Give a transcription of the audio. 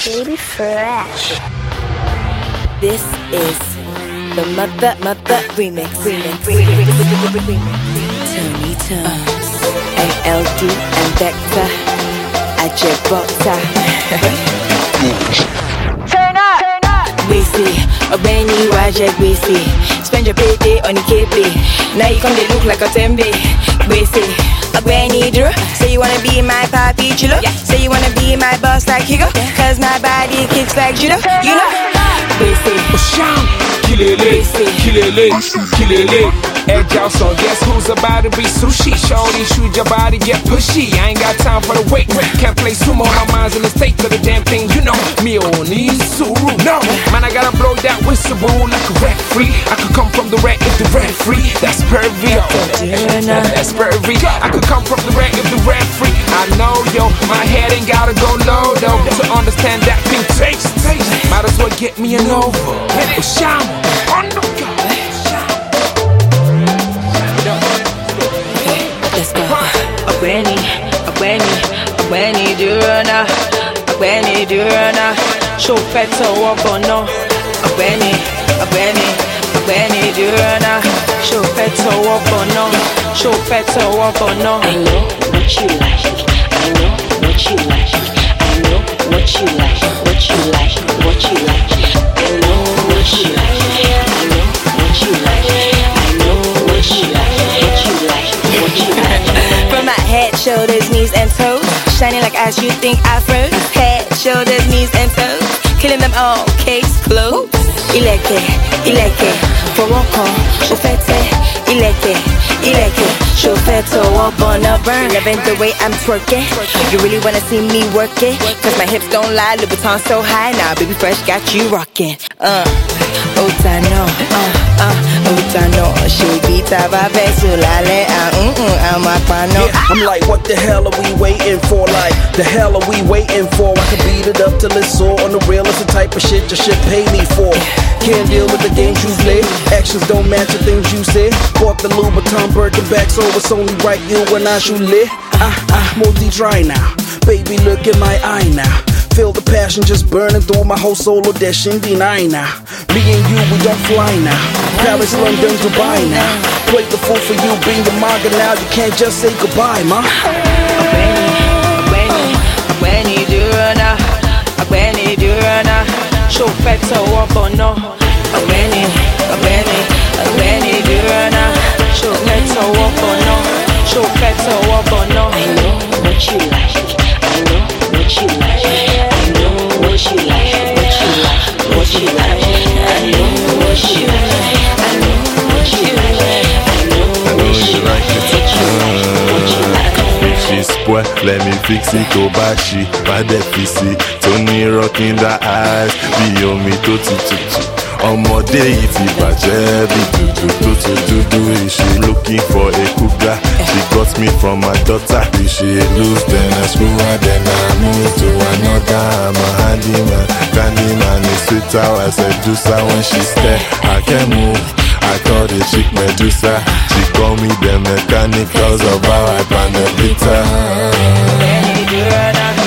Baby Fresh. This is the mother remix. Tony Tones, ALD and Vector, Ajibota. Turn up. Gbese, Ogbeni Wajek Gbese. Spend your payday on the KP. Now you come to look like a tembe. Gbese, Ogbeni Drew. Say you wanna be my papi chulo. Say you wanna be my boss like Hugo. Cause my body kicks like judo. You know? Gbese, Kilele. Edge out, so guess who's about to be sushi? Shorty, shoot your body, get pushy. I ain't got time for the wait. Can't play sumo, my mind's in the state of the damn thing. You know, me only suru. No, man, I gotta blow that whistle ball like a referee. I could come from the red if the red free. That's pervy. That's pervy. I could come from the red if the red free. I know, yo, my head ain't gotta go low, though. To understand that thing taste. Might as well get me an over. Oshama, on the go. let's go. Ogbeni Durana. Ogbeni Durana. Show better walk on no. Ogbeni Durana. Show better walk on no. Show better walk on no. I know what you like. I know what you like. I know what you like. What you like. What you like. I know what you like. I know what you like. I know what you like. What you like. What you like. From my head, shoulders, knees, and toes, shining like ice. You think I froze? Head, shoulders, knees, and toes, killing them all. Case closed. Ileke, for one call. Shofete, ileke, Shofete, walk on a burn. Loving the way I'm twerking. You really wanna see me work it? Cause my hips don't lie, Louboutin so high. Now Baby Fresh got you rocking. Otano, she beat up a vessel, I'm a pano. I'm like, what the hell are we waiting for? Like, the hell are we waiting for? I can beat it up till it's sore. On the real, it's the type of shit you should pay me for. Can't deal with the games you play. Actions don't match the things you say. Bought the Louboutin Birkin back, so it's only right you and I should live. Multi dry now. Baby, look in my eye now. Feel the passion just burning through my whole soul audition. Deny now. Me and you, we don't fly now. Paris, London, Dubai now. Play the fool for you, being the manga now. You can't just say goodbye, ma. Ogbeni Durana. Show better walk on no. Ogbeni Durana. Show better walk on no. Show better walk on no. I know what you like. I know what you like. I know what you like. What you like. What you like. I know what you like. I know what you like. I know what you like. What you like. She's spoiled, let me fix it. Obashi, bad deficit. Tony rocking the eyes. Be on me to. Ọmọdé yìí ti bàjẹ́ bí dúdú. Is she looking for a cougar? She got me from my daughter. If she lose then I screw her, then I move to another. I'm a handyman, Candyman is sweeter as a juicer. When she stare, I can't move. I call the chick Medusa. She call me the mechanic cause of how I pan the bitter. Ogbeni Durana.